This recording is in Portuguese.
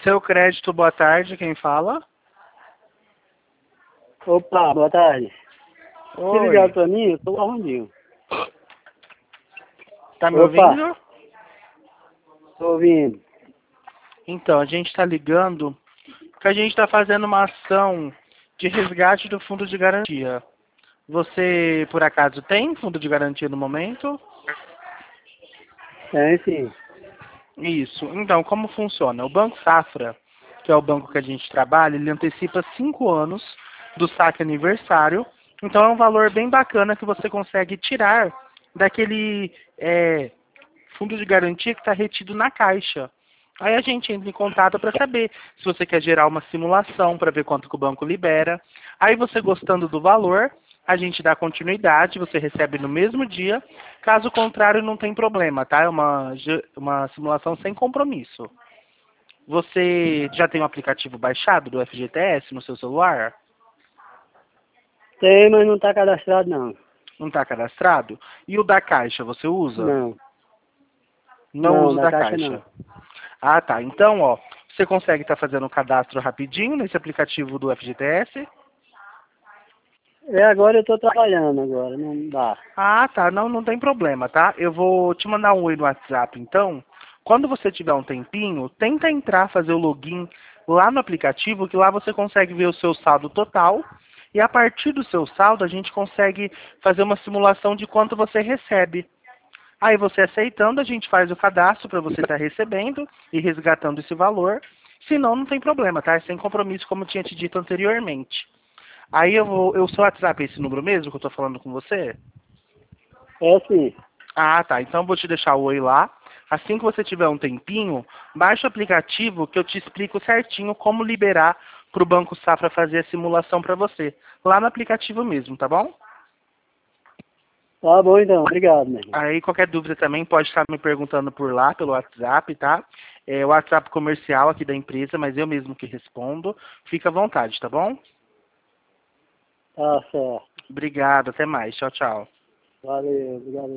Seu crédito, boa tarde, quem fala? Opa, boa tarde. Se ligar Oi, pra mim, eu tô arrondinho. tá me Opa, ouvindo? tô ouvindo. Então, a gente está ligando porque a gente está fazendo uma ação de resgate do fundo de garantia. Você, por acaso, tem fundo de garantia no momento? Tem sim. Isso. Então, como funciona? O Banco Safra, que é o banco que a gente trabalha, ele antecipa 5 anos do saque aniversário. Então, é um valor bem bacana que você consegue tirar daquele fundo de garantia que está retido na caixa. Aí a gente entra em contato para saber se você quer gerar uma simulação para ver quanto que o banco libera. Aí você gostando do valor, a gente dá continuidade, você recebe no mesmo dia. Caso contrário, não tem problema, tá? É uma simulação sem compromisso. Você já tem um aplicativo baixado do FGTS no seu celular? Tem, mas não tá cadastrado não. Não está cadastrado? E o da Caixa, você usa? Não, Não não, usa o da da caixa não. Caixa. Ah, tá. Então, ó, você consegue estar fazendo o cadastro rapidinho nesse aplicativo do FGTS? É, agora eu tô trabalhando agora, não dá. Ah, tá. Não, não tem problema, tá? Eu vou te mandar um oi no WhatsApp, então. Quando você tiver um tempinho, tenta entrar, fazer o login lá no aplicativo, que lá você consegue ver o seu saldo total. E a partir do seu saldo, a gente consegue fazer uma simulação de quanto você recebe. Aí você aceitando, a gente faz o cadastro para você estar recebendo e resgatando esse valor. Se não, não tem problema, tá? É sem compromisso, como eu tinha te dito anteriormente. Aí o seu WhatsApp é esse número mesmo que eu tô falando com você? É sim. Ah, tá. Então eu vou te deixar o oi lá. Assim que você tiver um tempinho, baixa o aplicativo que eu te explico certinho como liberar para o Banco Safra fazer a simulação para você. Lá no aplicativo mesmo, tá bom? Tá bom então, obrigado, meu irmão. Aí qualquer dúvida também pode estar me perguntando por lá, pelo WhatsApp, tá? É o WhatsApp comercial aqui da empresa, mas eu mesmo que respondo. Fica à vontade, tá bom? Tá certo. Obrigado, até mais. Tchau, tchau. Valeu, obrigado.